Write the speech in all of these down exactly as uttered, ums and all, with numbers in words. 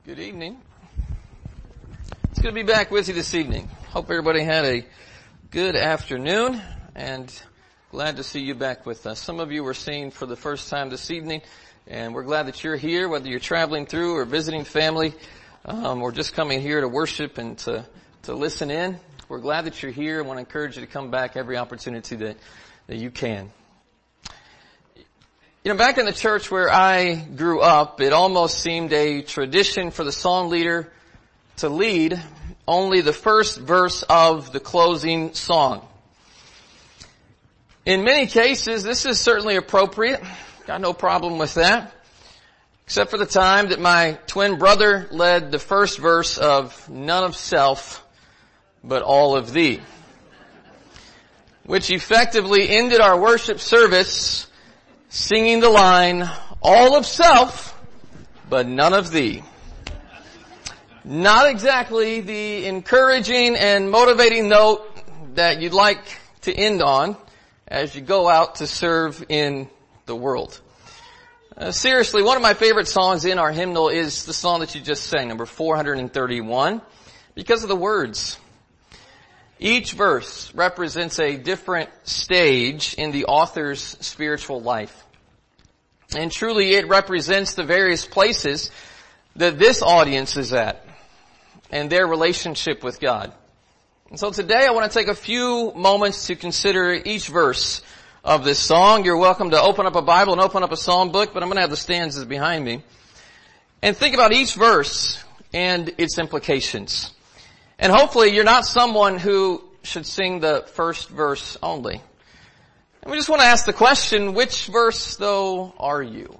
Good evening. It's good to be back with you this evening. Hope everybody had a good afternoon and glad to see you back with us. Some of you were seeing for the first time this evening and we're glad that you're here, whether you're traveling through or visiting family um, or just coming here to worship and to, to listen in. We're glad that you're here. I want to encourage you to come back every opportunity that, that you can. You know, back in the church where I grew up, it almost seemed a tradition for the song leader to lead only the first verse of the closing song. In many cases, this is certainly appropriate. Got no problem with that. Except for the time that my twin brother led the first verse of None of Self, but All of Thee, which effectively ended our worship service singing the line, all of self, but none of thee. Not exactly the encouraging and motivating note that you'd like to end on as you go out to serve in the world. Uh, seriously, one of my favorite songs in our hymnal is the song that you just sang, number four hundred thirty-one, because of the words. Each verse represents a different stage in the author's spiritual life. And truly it represents the various places that this audience is at and their relationship with God. And so today I want to take a few moments to consider each verse of this song. You're welcome to open up a Bible and open up a psalm book, but I'm going to have the stanzas behind me. And think about each verse and its implications. And hopefully you're not someone who should sing the first verse only. And we just want to ask the question, which verse, though, are you?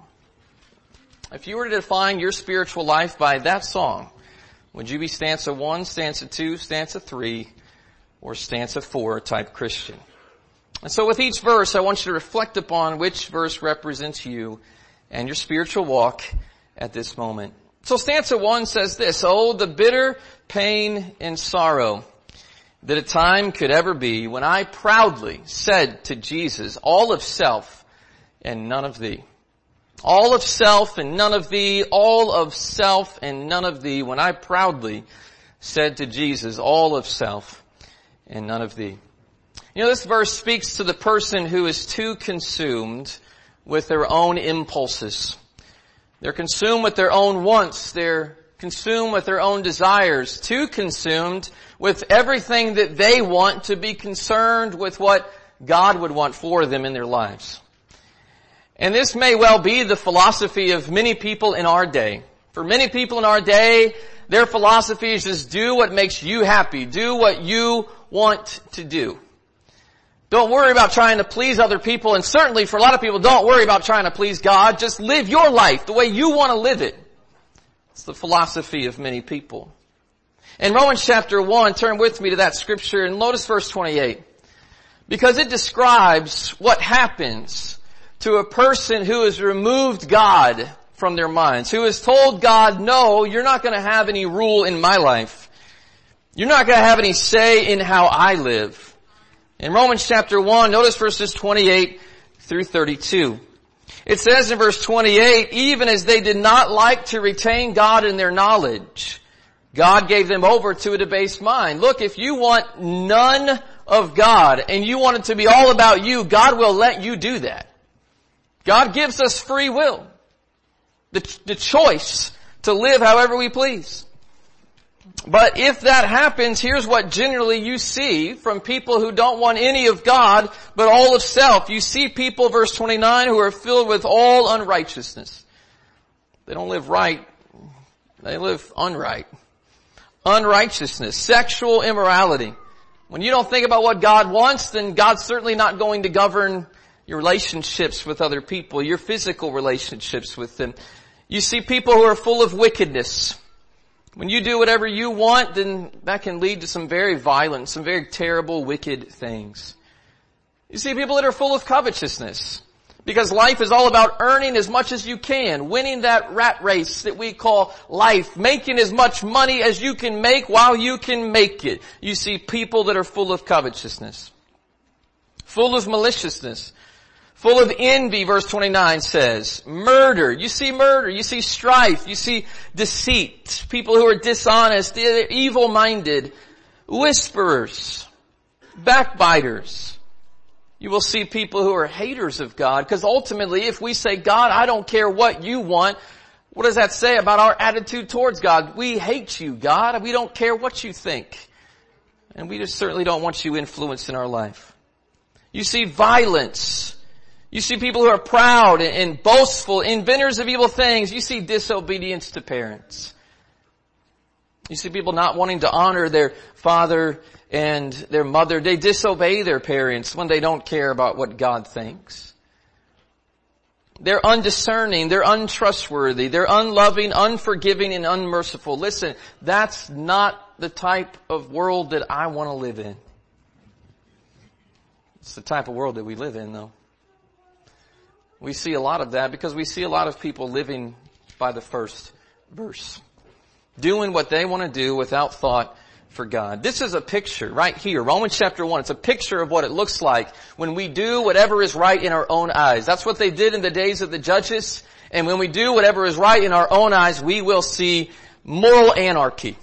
If you were to define your spiritual life by that song, would you be stanza one, stanza two, stanza three, or stanza four type Christian? And so with each verse, I want you to reflect upon which verse represents you and your spiritual walk at this moment. So stanza one says this, oh, the bitter pain and sorrow that a time could ever be when I proudly said to Jesus, all of self and none of thee. All of self and none of thee, all of self and none of thee, when I proudly said to Jesus, all of self and none of thee. You know, this verse speaks to the person who is too consumed with their own impulses. They're consumed with their own wants. They're consumed with their own desires. Too consumed with everything that they want to be concerned with what God would want for them in their lives. And this may well be the philosophy of many people in our day. For many people in our day, their philosophy is just do what makes you happy. Do what you want to do. Don't worry about trying to please other people, and certainly for a lot of people, don't worry about trying to please God. Just live your life the way you want to live it. It's the philosophy of many people. In Romans chapter one, turn with me to that scripture and notice verse twenty-eight. Because it describes what happens to a person who has removed God from their minds, who has told God, no, you're not going to have any rule in my life. You're not going to have any say in how I live. In Romans chapter one, notice verses twenty-eight through thirty-two. It says in verse twenty-eight, even as they did not like to retain God in their knowledge, God gave them over to a debased mind. Look, if you want none of God and you want it to be all about you, God will let you do that. God gives us free will, the, the choice to live however we please. But if that happens, here's what generally you see from people who don't want any of God, but all of self. You see people, verse twenty-nine, who are filled with all unrighteousness. They don't live right. They live unright. Unrighteousness, sexual immorality. When you don't think about what God wants, then God's certainly not going to govern your relationships with other people, your physical relationships with them. You see people who are full of wickedness. When you do whatever you want, then that can lead to some very violent, some very terrible, wicked things. You see people that are full of covetousness. Because life is all about earning as much as you can, winning that rat race that we call life, making as much money as you can make while you can make it. You see people that are full of covetousness, full of maliciousness, Full of envy, verse twenty-nine says. Murder. You see murder. You see strife. You see deceit. People who are dishonest, evil-minded, whisperers, backbiters. You will see people who are haters of God, because ultimately if we say, God, I don't care what you want, what does that say about our attitude towards God? We hate you, God. We don't care what you think. And we just certainly don't want you influenced in our life. You see violence. You see people who are proud and boastful, inventors of evil things. You see disobedience to parents. You see people not wanting to honor their father and their mother. They disobey their parents when they don't care about what God thinks. They're undiscerning. They're untrustworthy. They're unloving, unforgiving, and unmerciful. Listen, that's not the type of world that I want to live in. It's the type of world that we live in, though. We see a lot of that because we see a lot of people living by the first verse. Doing what they want to do without thought for God. This is a picture right here, Romans chapter one. It's a picture of what it looks like when we do whatever is right in our own eyes. That's what they did in the days of the judges. And when we do whatever is right in our own eyes, we will see moral anarchy.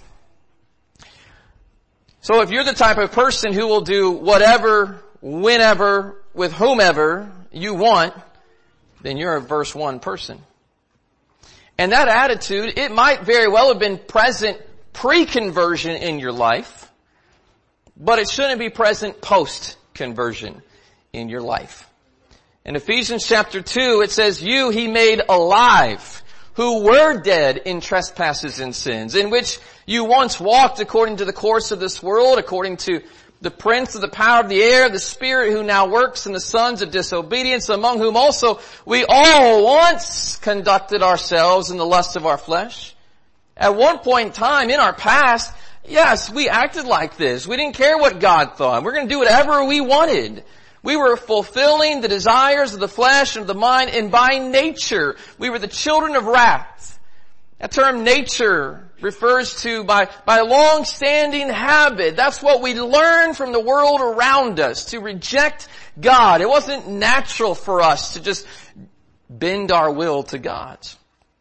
So if you're the type of person who will do whatever, whenever, with whomever you want, then you're a verse one person. And that attitude, it might very well have been present pre-conversion in your life, but it shouldn't be present post-conversion in your life. In Ephesians chapter two, it says, you he made alive, who were dead in trespasses and sins, in which you once walked according to the course of this world, according to the prince of the power of the air, the spirit who now works in the sons of disobedience, among whom also we all once conducted ourselves in the lust of our flesh. At one point in time in our past, yes, we acted like this. We didn't care what God thought. We're going to do whatever we wanted. We were fulfilling the desires of the flesh and of the mind, and by nature, we were the children of wrath. That term nature refers to by, by a long-standing habit. That's what we learn from the world around us, to reject God. It wasn't natural for us to just bend our will to God's.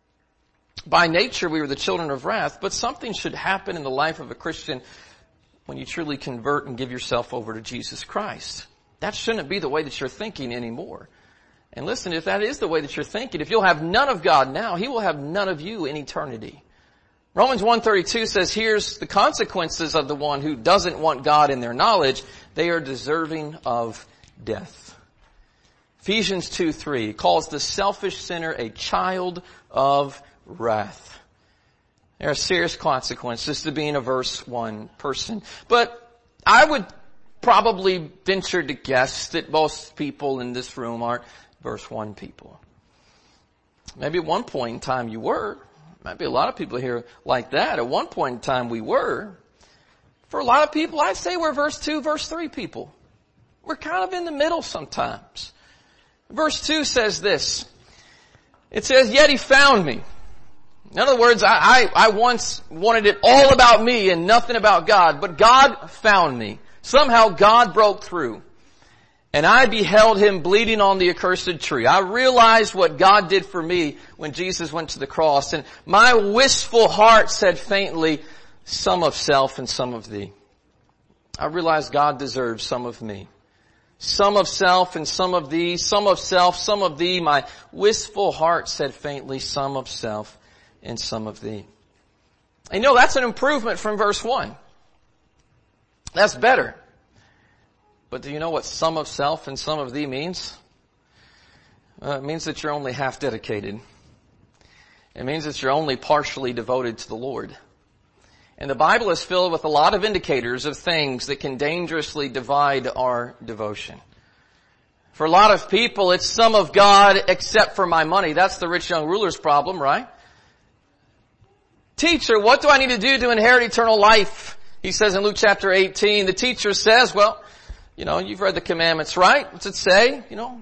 By nature, we were the children of wrath, but something should happen in the life of a Christian when you truly convert and give yourself over to Jesus Christ. That shouldn't be the way that you're thinking anymore. And listen, if that is the way that you're thinking, if you'll have none of God now, He will have none of you in eternity. Romans one thirty-two says, here's the consequences of the one who doesn't want God in their knowledge. They are deserving of death. Ephesians two three calls the selfish sinner a child of wrath. There are serious consequences to being a verse one person. But I would probably venture to guess that most people in this room aren't verse one people. Maybe at one point in time you were. Might be a lot of people here like that. At one point in time we were. For a lot of people, I'd say we're verse two, verse three people. We're kind of in the middle sometimes. Verse two says this. It says, yet He found me. In other words, I, I, I once wanted it all about me and nothing about God, but God found me. Somehow God broke through. And I beheld Him bleeding on the accursed tree. I realized what God did for me when Jesus went to the cross. And my wistful heart said faintly, some of self and some of thee. I realized God deserves some of me. Some of self and some of thee. Some of self, some of thee. My wistful heart said faintly, some of self and some of thee. And you know, that's an improvement from verse one. That's better. But do you know what some of self and some of thee means? Uh, it means that you're only half dedicated. It means that you're only partially devoted to the Lord. And the Bible is filled with a lot of indicators of things that can dangerously divide our devotion. For a lot of people, it's some of God except for my money. That's the rich young ruler's problem, right? Teacher, what do I need to do to inherit eternal life? He says in Luke chapter eighteen, the teacher says, well, you know, you've read the commandments, right? What's it say? You know,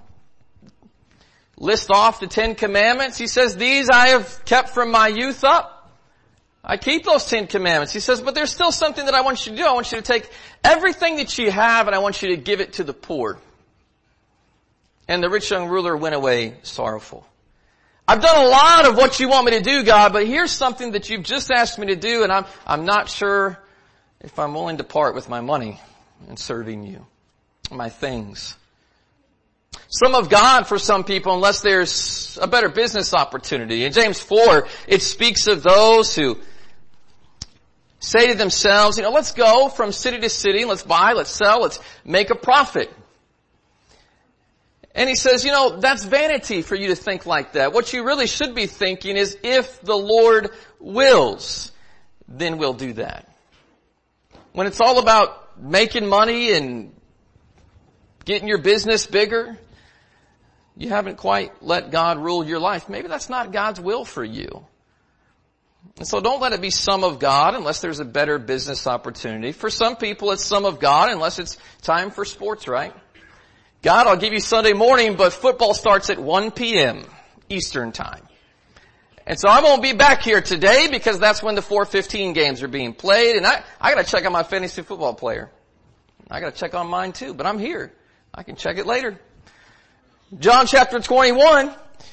list off the Ten Commandments. He says, these I have kept from my youth up. I keep those Ten Commandments. He says, but there's still something that I want you to do. I want you to take everything that you have and I want you to give it to the poor. And the rich young ruler went away sorrowful. I've done a lot of what you want me to do, God, but here's something that you've just asked me to do, and I'm, I'm not sure if I'm willing to part with my money in serving you, my things. Some of God for some people, unless there's a better business opportunity. In James four, it speaks of those who say to themselves, you know, let's go from city to city, let's buy, let's sell, let's make a profit. And he says, you know, that's vanity for you to think like that. What you really should be thinking is, if the Lord wills, then we'll do that. When it's all about making money and getting your business bigger, you haven't quite let God rule your life. Maybe that's not God's will for you. And so don't let it be some of God unless there's a better business opportunity. For some people, it's some of God unless it's time for sports, right? God, I'll give you Sunday morning, but football starts at one p.m. Eastern time. And so I won't be back here today because that's when the four fifteen games are being played. And I, I gotta check on my fantasy football player. I gotta check on mine too, but I'm here. I can check it later. John chapter twenty-one,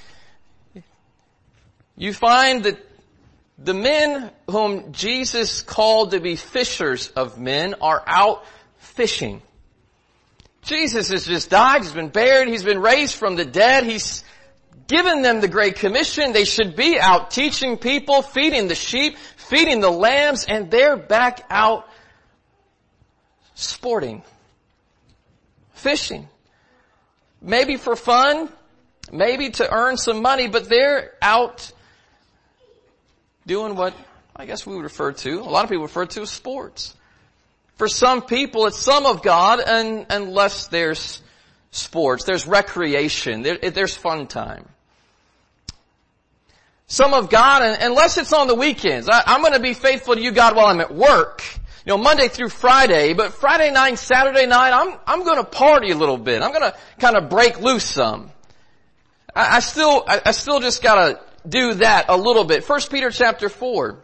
you find that the men whom Jesus called to be fishers of men are out fishing. Jesus has just died, he's been buried, he's been raised from the dead, he's given them the Great Commission. They should be out teaching people, feeding the sheep, feeding the lambs, and they're back out sporting, fishing. Maybe for fun, maybe to earn some money, but they're out doing what I guess we would refer to, a lot of people refer to as sports. For some people, it's some of God, and unless there's sports, there's recreation, there, there's fun time. Some of God, and unless it's on the weekends. I, I'm going to be faithful to you, God, while I'm at work. You know, Monday through Friday, but Friday night, Saturday night, I'm, I'm going to party a little bit. I'm going to kind of break loose some. I, I still, I, I still just got to do that a little bit. First Peter chapter four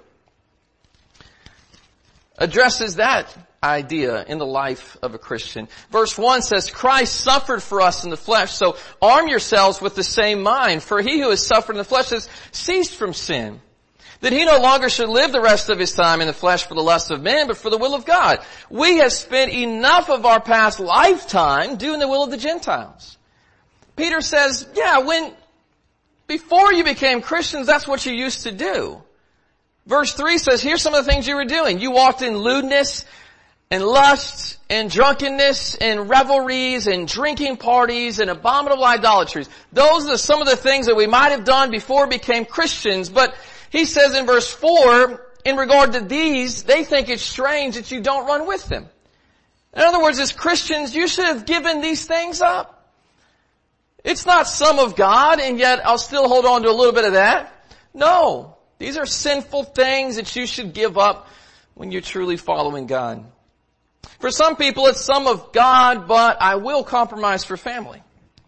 addresses that idea in the life of a Christian. Verse one says, Christ suffered for us in the flesh, so arm yourselves with the same mind. For he who has suffered in the flesh has ceased from sin, that he no longer should live the rest of his time in the flesh for the lust of men, but for the will of God. We have spent enough of our past lifetime doing the will of the Gentiles. Peter says, yeah, when, before you became Christians, that's what you used to do. Verse three says, here's some of the things you were doing. You walked in lewdness and lust and drunkenness and revelries and drinking parties and abominable idolatries. Those are some of the things that we might have done before we became Christians. But he says in verse four, in regard to these, they think it's strange that you don't run with them. In other words, as Christians, you should have given these things up. It's not some of God, and yet I'll still hold on to a little bit of that. No. These are sinful things that you should give up when you're truly following God. For some people, it's some of God, but I will compromise for family.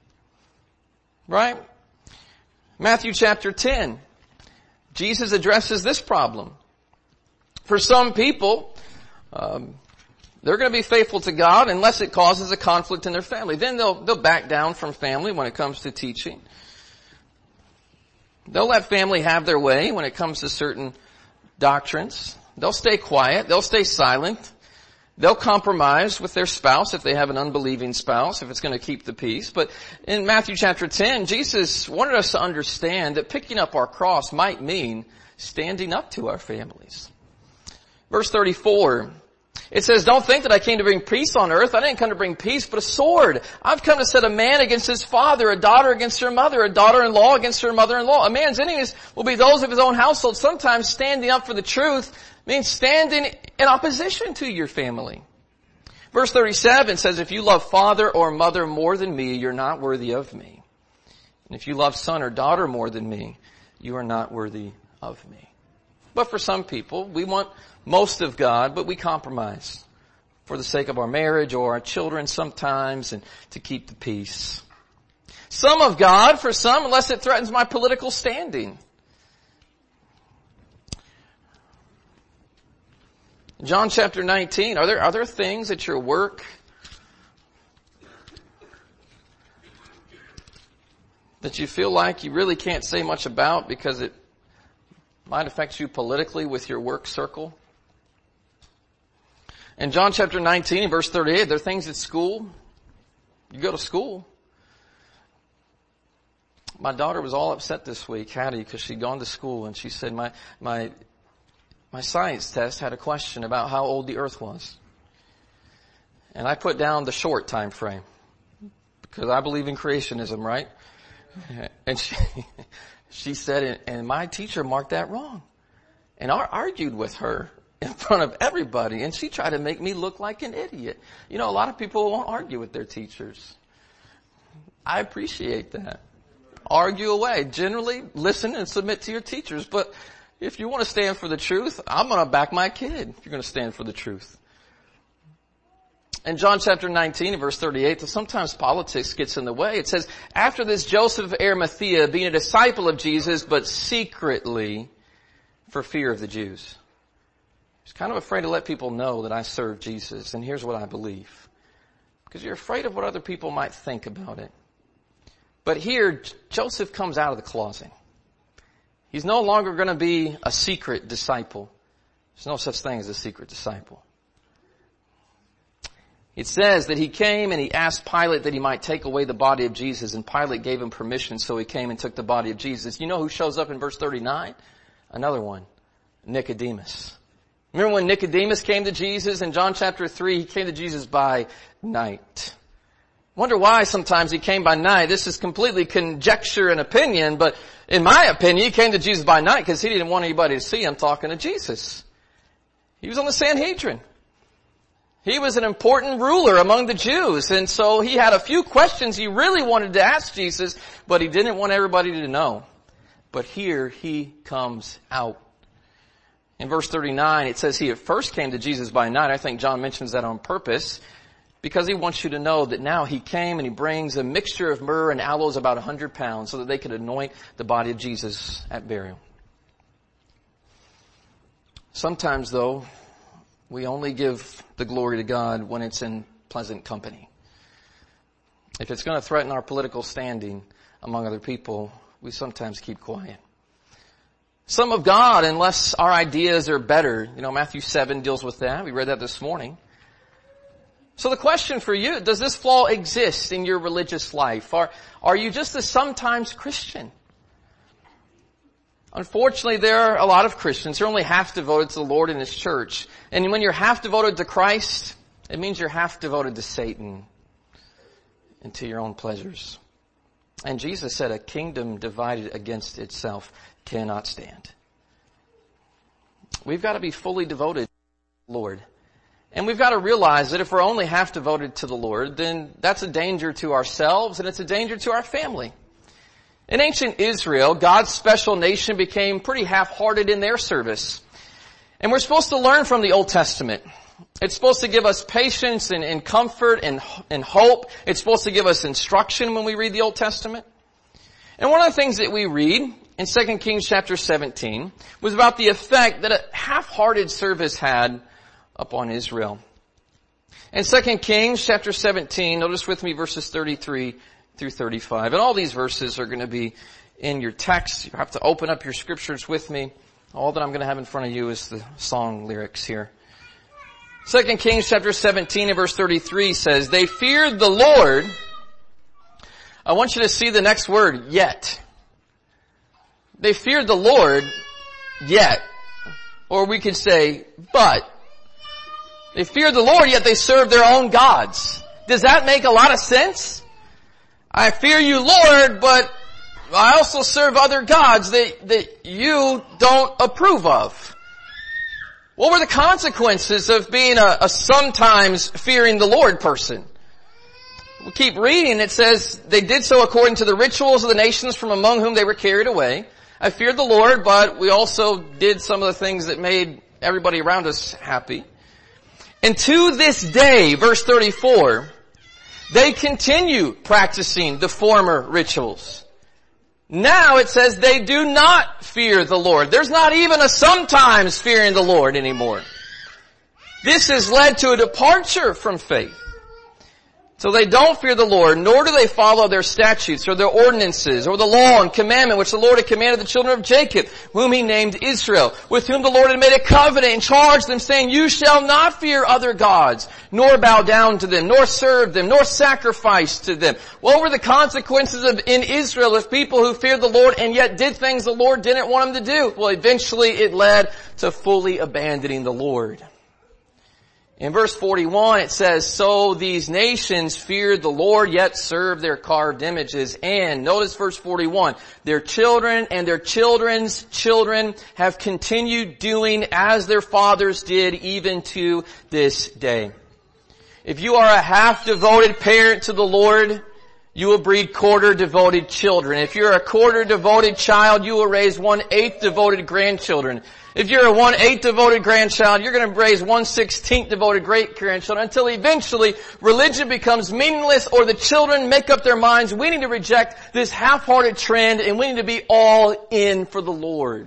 Right? Matthew chapter ten. Jesus addresses this problem. For some people, um, they're going to be faithful to God unless it causes a conflict in their family. Then they'll, they'll back down from family when it comes to teaching. They'll let family have their way when it comes to certain doctrines. They'll stay quiet. They'll stay silent. They'll compromise with their spouse if they have an unbelieving spouse, if it's going to keep the peace. But in Matthew chapter ten, Jesus wanted us to understand that picking up our cross might mean standing up to our families. Verse thirty-four, it says, don't think that I came to bring peace on earth. I didn't come to bring peace, but a sword. I've come to set a man against his father, a daughter against her mother, a daughter-in-law against her mother-in-law. A man's enemies will be those of his own household. Sometimes standing up for the truth means standing in opposition to your family. Verse thirty-seven says, if you love father or mother more than me, you're not worthy of me. And if you love son or daughter more than me, you are not worthy of me. But for some people, we want most of God, but we compromise for the sake of our marriage or our children sometimes and to keep the peace. Some of God for some, unless it threatens my political standing. John chapter nineteen, are there, are there things at your work that you feel like you really can't say much about because it might affect you politically with your work circle? In John chapter nineteen, verse thirty-eight, there are things at school. You go to school. My daughter was all upset this week, Hattie, because she'd gone to school and she said, my, my, my science test had a question about how old the earth was. And I put down the short time frame because I believe in creationism, right? And she, she said, and my teacher marked that wrong. And I argued with her in front of everybody, and she tried to make me look like an idiot. You know, a lot of people won't argue with their teachers. I appreciate that. Argue away. Generally, listen and submit to your teachers. But if you want to stand for the truth, I'm going to back my kid if you're going to stand for the truth. In John chapter nineteen, verse thirty-eight, sometimes politics gets in the way. It says, after this, Joseph of Arimathea, being a disciple of Jesus, but secretly for fear of the Jews. He's kind of afraid to let people know that I serve Jesus, and here's what I believe. Because you're afraid of what other people might think about it. But here, Joseph comes out of the closet. He's no longer going to be a secret disciple. There's no such thing as a secret disciple. It says that he came and he asked Pilate that he might take away the body of Jesus, and Pilate gave him permission, so he came and took the body of Jesus. You know who shows up in verse thirty-nine? Another one, Nicodemus. Remember when Nicodemus came to Jesus in John chapter three? He came to Jesus by night. Wonder why sometimes he came by night. This is completely conjecture and opinion, but in my opinion, he came to Jesus by night because he didn't want anybody to see him talking to Jesus. He was on the Sanhedrin. He was an important ruler among the Jews, and so he had a few questions he really wanted to ask Jesus, but he didn't want everybody to know. But here he comes out. In verse thirty-nine, it says he at first came to Jesus by night. I think John mentions that on purpose, because he wants you to know that now he came and he brings a mixture of myrrh and aloes, about a hundred pounds, so that they could anoint the body of Jesus at burial. Sometimes, though, we only give the glory to God when it's in pleasant company. If it's going to threaten our political standing among other people, we sometimes keep quiet. Some of God, unless our ideas are better. You know, Matthew seven deals with that. We read that this morning. So the question for you, does this flaw exist in your religious life? Are, are you just a sometimes Christian? Unfortunately, there are a lot of Christians who are only half devoted to the Lord and His church. And when you're half devoted to Christ, it means you're half devoted to Satan and to your own pleasures. And Jesus said a kingdom divided against itself cannot stand. We've got to be fully devoted to the Lord. And we've got to realize that if we're only half devoted to the Lord, then that's a danger to ourselves and it's a danger to our family. In ancient Israel, God's special nation became pretty half-hearted in their service. And we're supposed to learn from the Old Testament. It's supposed to give us patience and, and comfort and, and hope. It's supposed to give us instruction when we read the Old Testament. And one of the things that we read in Second Kings chapter seventeen was about the effect that a half-hearted service had upon Israel. In Second Kings chapter seventeen, notice with me verses thirty-three through thirty-five. And all these verses are going to be in your text. You have to open up your scriptures with me. All that I'm going to have in front of you is the song lyrics here. Second Kings chapter seventeen and verse thirty-three says, they feared the Lord. I want you to see the next word, yet. They feared the Lord, yet. Or we could say, but. They feared the Lord, yet they served their own gods. Does that make a lot of sense? I fear you, Lord, but I also serve other gods that, that you don't approve of. What were the consequences of being a, a sometimes fearing the Lord person? We keep reading. It says, they did so according to the rituals of the nations from among whom they were carried away. I feared the Lord, but we also did some of the things that made everybody around us happy. And to this day, verse thirty-four, they continue practicing the former rituals. Now it says they do not fear the Lord. There's not even a sometimes fearing the Lord anymore. This has led to a departure from faith. So they don't fear the Lord, nor do they follow their statutes or their ordinances or the law and commandment which the Lord had commanded the children of Jacob, whom he named Israel, with whom the Lord had made a covenant and charged them, saying, you shall not fear other gods, nor bow down to them, nor serve them, nor sacrifice to them. What were the consequences of in Israel of people who feared the Lord and yet did things the Lord didn't want them to do? Well, eventually it led to fully abandoning the Lord. In verse forty-one it says, so these nations feared the Lord, yet served their carved images. And, notice verse forty-one, their children and their children's children have continued doing as their fathers did even to this day. If you are a half-devoted parent to the Lord, you will breed quarter-devoted children. If you're a quarter-devoted child, you will raise one-eighth devoted grandchildren. If you're a one-eighth devoted grandchild, you're going to raise one-sixteenth devoted great-grandchildren until eventually religion becomes meaningless or the children make up their minds, we need to reject this half-hearted trend and we need to be all in for the Lord.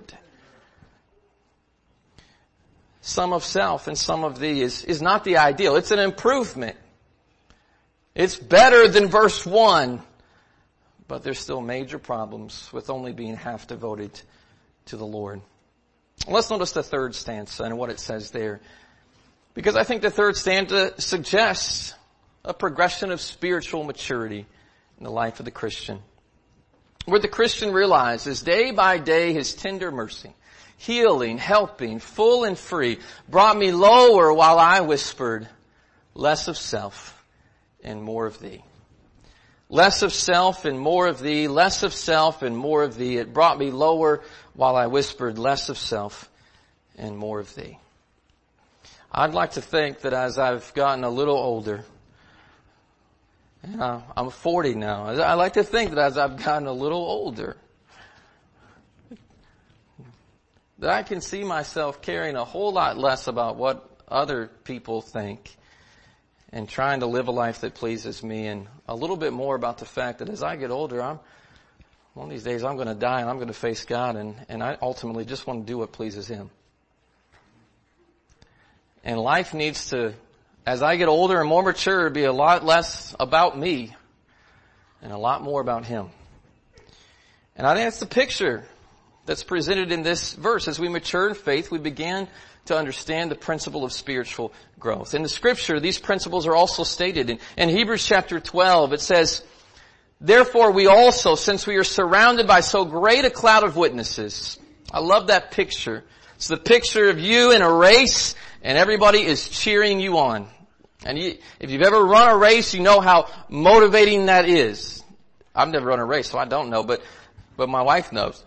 Some of self and some of thee is, is not the ideal. It's an improvement. It's better than verse one, but there's still major problems with only being half devoted to the Lord. Let's notice the third stanza and what it says there, because I think the third stanza suggests a progression of spiritual maturity in the life of the Christian, where the Christian realizes day by day his tender mercy, healing, helping, full and free, brought me lower while I whispered, less of self and more of thee. Less of self and more of thee, less of self and more of thee. It brought me lower while I whispered, less of self and more of thee. I'd like to think that as I've gotten a little older, and I'm forty now, I like to think that as I've gotten a little older, that I can see myself caring a whole lot less about what other people think and trying to live a life that pleases me, and a little bit more about the fact that as I get older, I'm, one of these days I'm going to die and I'm going to face God, and, and I ultimately just want to do what pleases Him. And life needs to, as I get older and more mature, be a lot less about me and a lot more about Him. And I think that's the picture that's presented in this verse. As we mature in faith, we begin to understand the principle of spiritual growth. In the scripture, these principles are also stated. In, in Hebrews chapter twelve, it says, therefore we also, since we are surrounded by so great a cloud of witnesses. I love that picture. It's the picture of you in a race and everybody is cheering you on. And you, if you've ever run a race, you know how motivating that is. I've never run a race, so I don't know, but, but my wife knows.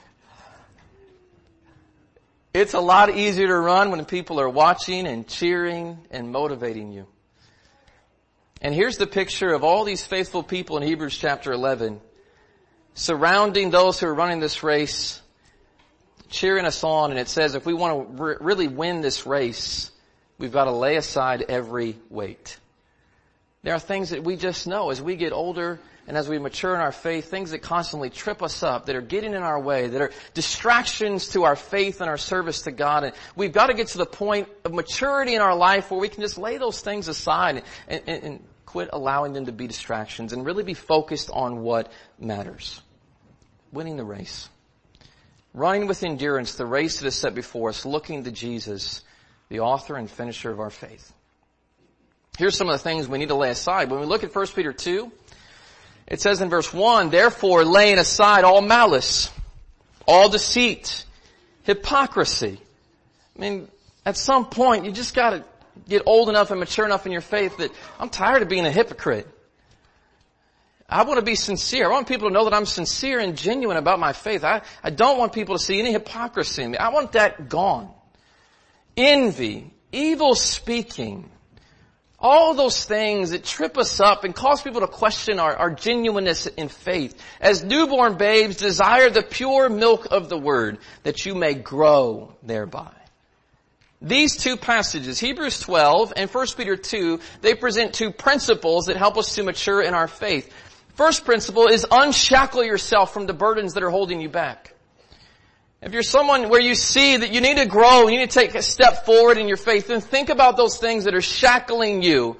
It's a lot easier to run when people are watching and cheering and motivating you. And here's the picture of all these faithful people in Hebrews chapter eleven, surrounding those who are running this race, cheering us on. And it says if we want to re- really win this race, we've got to lay aside every weight. There are things that we just know as we get older and as we mature in our faith, things that constantly trip us up, that are getting in our way, that are distractions to our faith and our service to God. And we've got to get to the point of maturity in our life where we can just lay those things aside and, and, and quit allowing them to be distractions and really be focused on what matters. Winning the race. Running with endurance the race that is set before us, looking to Jesus, the author and finisher of our faith. Here's some of the things we need to lay aside. When we look at First Peter two, it says in verse one, therefore laying aside all malice, all deceit, hypocrisy. I mean, at some point you just gotta get old enough and mature enough in your faith that I'm tired of being a hypocrite. I want to be sincere. I want people to know that I'm sincere and genuine about my faith. I, I don't want people to see any hypocrisy in me. I want that gone. Envy, evil speaking, all those things that trip us up and cause people to question our, our genuineness in faith. As newborn babes, desire the pure milk of the word, that you may grow thereby. These two passages, Hebrews twelve and First Peter two, they present two principles that help us to mature in our faith. First principle is unshackle yourself from the burdens that are holding you back. If you're someone where you see that you need to grow, you need to take a step forward in your faith, then think about those things that are shackling you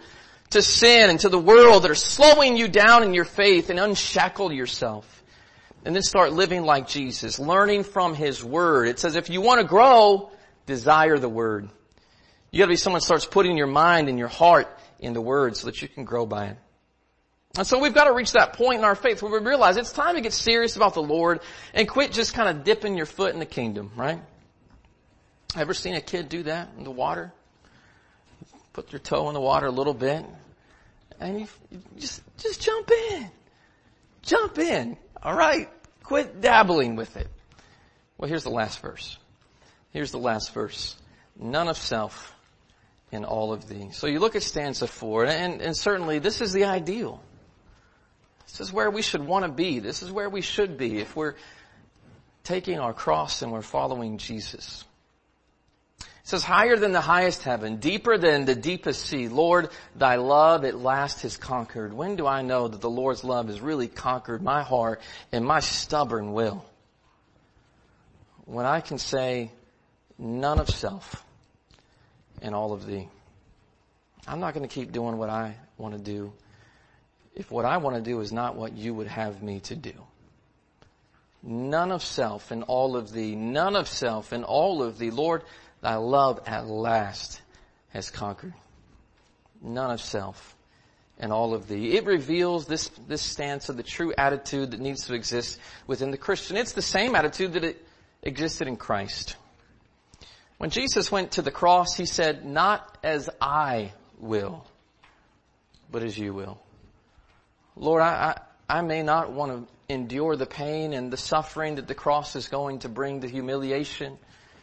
to sin and to the world that are slowing you down in your faith, and unshackle yourself. And then start living like Jesus, learning from His Word. It says if you want to grow, desire the Word. You gotta be someone who starts putting your mind and your heart in the Word so that you can grow by it. And so we've got to reach that point in our faith where we realize it's time to get serious about the Lord and quit just kind of dipping your foot in the kingdom, right? Ever seen a kid do that in the water? Put your toe in the water a little bit and you, you just, just jump in. Jump in. All right. Quit dabbling with it. Well, here's the last verse. Here's the last verse. None of self in all of thee. So you look at stanza four, and, and certainly this is the ideal. This is where we should want to be. This is where we should be if we're taking our cross and we're following Jesus. It says, higher than the highest heaven, deeper than the deepest sea. Lord, thy love at last has conquered. When do I know that the Lord's love has really conquered my heart and my stubborn will? When I can say, none of self in all of thee. I'm not going to keep doing what I want to do if what I want to do is not what you would have me to do. None of self in all of thee. None of self in all of thee. Lord, thy love at last has conquered. None of self in all of thee. It reveals this, this stance of the true attitude that needs to exist within the Christian. It's the same attitude that it existed in Christ. When Jesus went to the cross, He said, not as I will, but as you will. Lord, I, I, I may not want to endure the pain and the suffering that the cross is going to bring, the humiliation.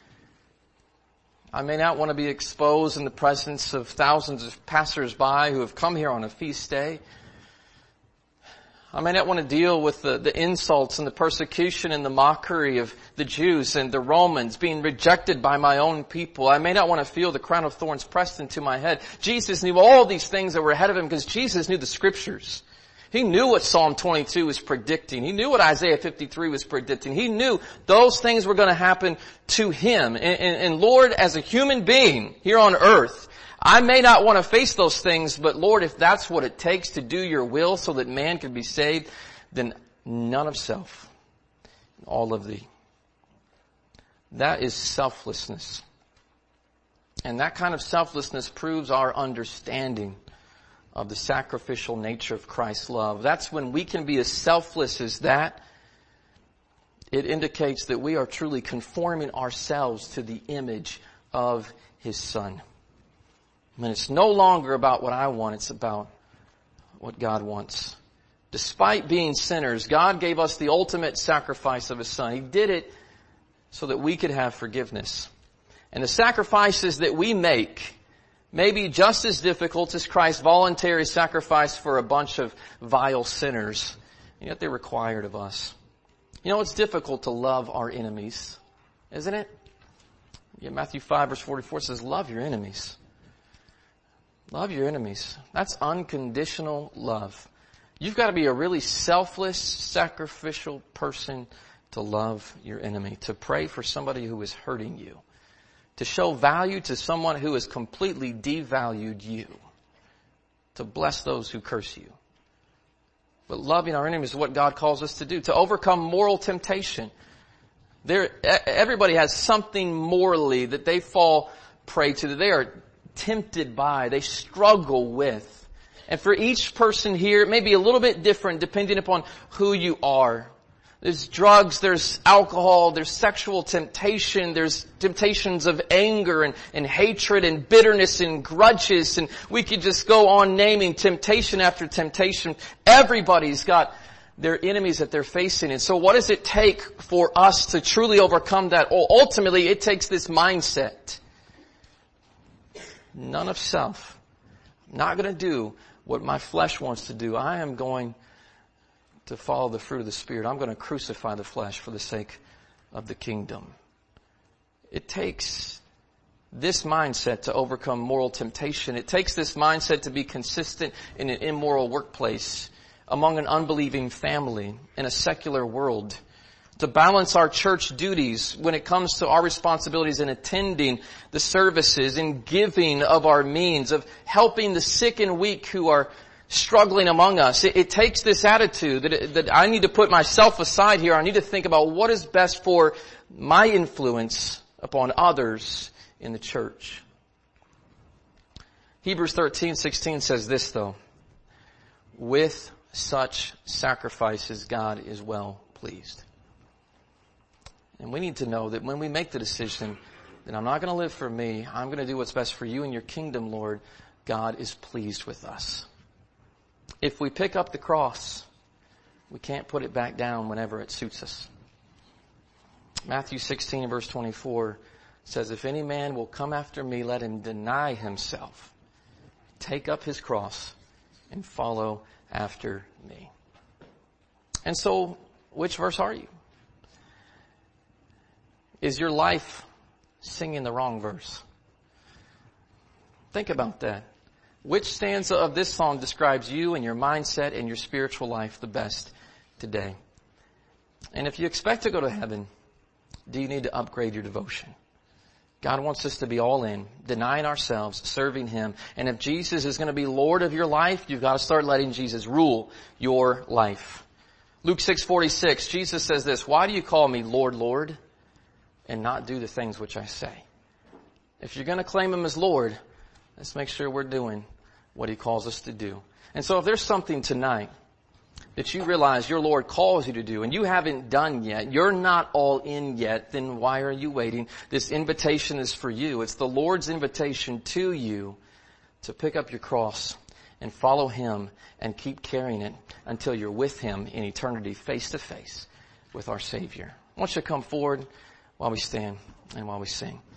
I may not want to be exposed in the presence of thousands of passers-by who have come here on a feast day. I may not want to deal with the, the insults and the persecution and the mockery of the Jews and the Romans, being rejected by my own people. I may not want to feel the crown of thorns pressed into my head. Jesus knew all these things that were ahead of Him because Jesus knew the Scriptures. He knew what Psalm twenty-two was predicting. He knew what Isaiah fifty-three was predicting. He knew those things were going to happen to Him. And, and, and Lord, as a human being here on earth, I may not want to face those things, but Lord, if that's what it takes to do your will so that man can be saved, then none of self, all of thee. That is selflessness. And that kind of selflessness proves our understanding of the sacrificial nature of Christ's love. That's when we can be as selfless as that. It indicates that we are truly conforming ourselves to the image of His Son. And it's no longer about what I want, it's about what God wants. Despite being sinners, God gave us the ultimate sacrifice of His Son. He did it so that we could have forgiveness. And the sacrifices that we make may be just as difficult as Christ's voluntary sacrifice for a bunch of vile sinners, and yet they're required of us. You know, it's difficult to love our enemies, isn't it? Yeah, Matthew five verse forty-four says, love your enemies. Love your enemies. That's unconditional love. You've got to be a really selfless, sacrificial person to love your enemy, to pray for somebody who is hurting you, to show value to someone who has completely devalued you, to bless those who curse you. But loving our enemies is what God calls us to do, to overcome moral temptation. There, everybody has something morally that they fall prey to, that they are tempted by, they struggle with. And for each person here, it may be a little bit different depending upon who you are. There's drugs, there's alcohol, there's sexual temptation, there's temptations of anger and, and hatred and bitterness and grudges, and we could just go on naming temptation after temptation. Everybody's got their enemies that they're facing. And so what does it take for us to truly overcome that? Well, ultimately, it takes this mindset. None of self. I'm not going to do what my flesh wants to do. I am going to follow the fruit of the Spirit. I'm going to crucify the flesh for the sake of the kingdom. It takes this mindset to overcome moral temptation. It takes this mindset to be consistent in an immoral workplace, among an unbelieving family, in a secular world, to balance our church duties when it comes to our responsibilities in attending the services, in giving of our means, of helping the sick and weak who are struggling among us. It, it takes this attitude that, it, that I need to put myself aside here. I need to think about what is best for my influence upon others in the church. Hebrews thirteen sixteen says this though, with such sacrifices God is well pleased. And we need to know that when we make the decision that I'm not going to live for me, I'm going to do what's best for you and your kingdom, Lord, God is pleased with us. If we pick up the cross, we can't put it back down whenever it suits us. Matthew sixteen verse twenty-four says, if any man will come after me, let him deny himself, take up his cross, and follow after me. And so, which verse are you? Is your life singing the wrong verse? Think about that. Which stanza of this song describes you and your mindset and your spiritual life the best today? And if you expect to go to heaven, do you need to upgrade your devotion? God wants us to be all in, denying ourselves, serving Him. And if Jesus is going to be Lord of your life, you've got to start letting Jesus rule your life. Luke six forty-six, Jesus says this, why do you call me Lord, Lord, and not do the things which I say? If you're going to claim Him as Lord, let's make sure we're doing what He calls us to do. And so if there's something tonight that you realize your Lord calls you to do and you haven't done yet, you're not all in yet, then why are you waiting? This invitation is for you. It's the Lord's invitation to you to pick up your cross and follow Him and keep carrying it until you're with Him in eternity, face to face with our Savior. I want you to come forward while we stand and while we sing.